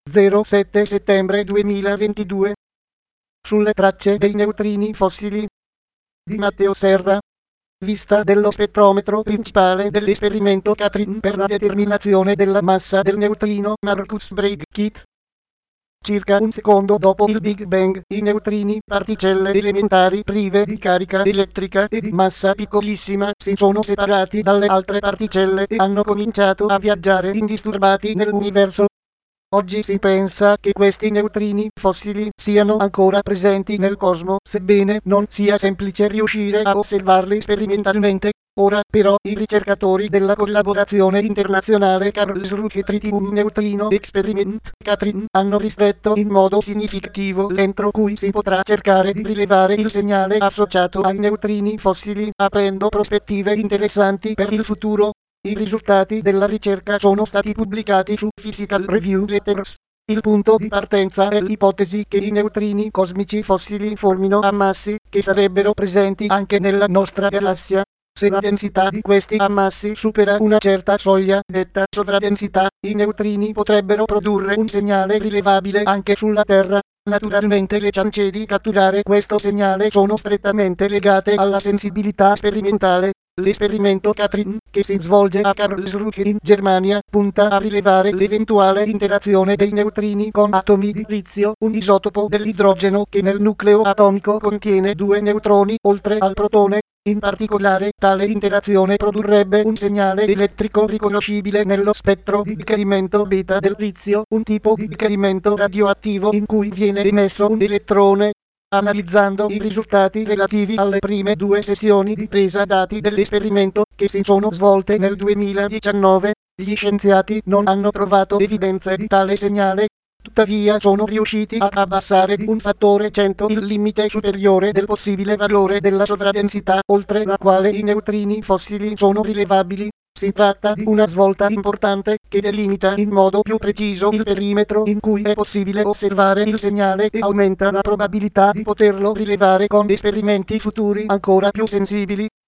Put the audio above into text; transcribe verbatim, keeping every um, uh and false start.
zero sette settembre duemilaventidue. Sulle tracce dei neutrini fossili di Matteo Serra. Vista dello spettrometro principale dell'esperimento Catherine per la determinazione della massa del neutrino Marcus Bragg Kit. Circa un secondo dopo il Big Bang, i neutrini, particelle elementari prive di carica elettrica e di massa piccolissima, si sono separati dalle altre particelle e hanno cominciato a viaggiare indisturbati nell'universo. Oggi si pensa che questi neutrini fossili siano ancora presenti nel cosmo, sebbene non sia semplice riuscire a osservarli sperimentalmente. Ora, però, i ricercatori della collaborazione internazionale Karlsruhe Tritium Neutrino Experiment Catherine hanno ristretto in modo significativo l'entro cui si potrà cercare di rilevare il segnale associato ai neutrini fossili, aprendo prospettive interessanti per il futuro. I risultati della ricerca sono stati pubblicati su Physical Review Letters. Il punto di partenza è l'ipotesi che i neutrini cosmici fossili formino ammassi che sarebbero presenti anche nella nostra galassia. Se la densità di questi ammassi supera una certa soglia, detta sovradensità, i neutrini potrebbero produrre un segnale rilevabile anche sulla Terra. Naturalmente le chance di catturare questo segnale sono strettamente legate alla sensibilità sperimentale. L'esperimento Catherine, che si svolge a Karlsruhe in Germania, punta a rilevare l'eventuale interazione dei neutrini con atomi di trizio, un isotopo dell'idrogeno che nel nucleo atomico contiene due neutroni, oltre al protone. In particolare, tale interazione produrrebbe un segnale elettrico riconoscibile nello spettro di decaimento beta del trizio, un tipo di decaimento radioattivo in cui viene emesso un elettrone. Analizzando i risultati relativi alle prime due sessioni di presa dati dell'esperimento, che si sono svolte nel duemiladiciannove, gli scienziati non hanno trovato evidenze di tale segnale. Tuttavia sono riusciti a abbassare di un fattore cento il limite superiore del possibile valore della sovradensità, oltre la quale i neutrini fossili sono rilevabili. Si tratta di una svolta importante che delimita in modo più preciso il perimetro in cui è possibile osservare il segnale e aumenta la probabilità di poterlo rilevare con esperimenti futuri ancora più sensibili.